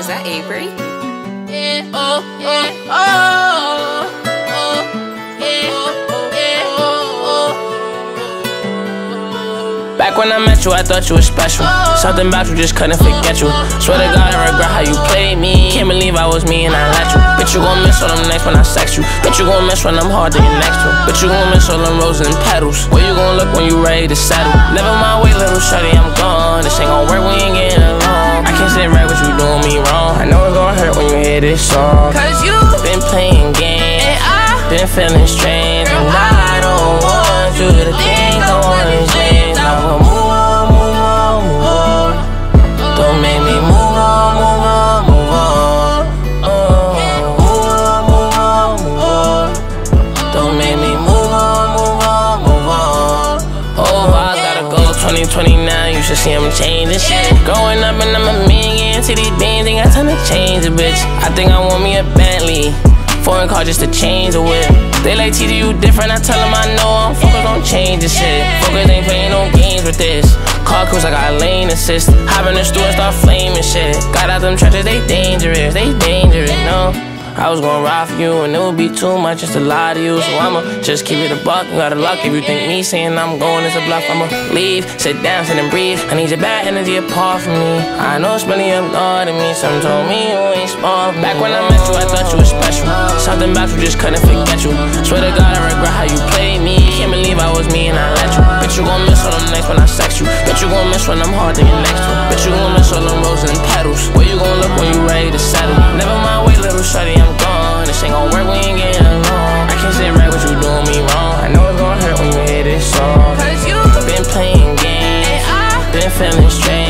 Is that Avery? Yeah, oh, yeah, oh, oh, yeah, oh, yeah. Back when I met you, I thought you was special. Something about you just couldn't forget you. Swear to God, I regret how you played me. Can't believe I was me and I let you. Bitch, you gon' miss all them nights when I sex you. Bitch, you gon' miss when I'm hard to get next to. Bitch, you gon' miss all them roses and petals. Where you gon' look when you ready to settle? Never mind, wait, little shorty, I'm gone. This ain't gon' work, we ain't getting along. I can't sit right with you doing me wrong. I know it's gon' hurt when you hear this song. Cause you been playing games, and I been feeling strange, and I don't want you to think I wanna change. Now move on, move on, move on. Don't make me move on, move on, move on. Move on, move on, move on. Don't make me move on, move on, move on. Oh, I gotta go 2029, you should see I'm changing shit. Growing up and I'm a million, see these beans ain't got time to change a bitch. I think I want me a Bentley, foreign car just to change the whip. They like TD, you different, I tell them I know I'm focused on changing shit. Focus ain't playing no games with this. Car cruise, I got a lane assist. Hop in the store and start flaming shit. Got out them trenches, they dangerous, no. I was gonna ride for you and it would be too much just to lie to you. So I'ma just keep it a buck, you gotta luck. If you think me saying I'm going is a bluff, I'ma leave, sit down, sit and breathe. I need your bad energy apart from me. I know it's really up north to me. Some told me you ain't smart. Back when I met you, I thought you was special. Something about you just couldn't forget you. Swear to God, I regret how you played me. Can't believe I was me and I let you. Bitch, you gon' miss all them nights when I sex you. Bitch, you gon' miss when I'm hard to get next to. Bitch, you gon' miss all them roses and petals. Where you gon' look when you ready to settle? Never mind, wait, little shorty, I'm gone. This ain't gon' work, we ain't getting along. I can't sit right with you doing me wrong. I know it's gon' hurt when you hear this song. Cause you been playing games, and I been feeling strange.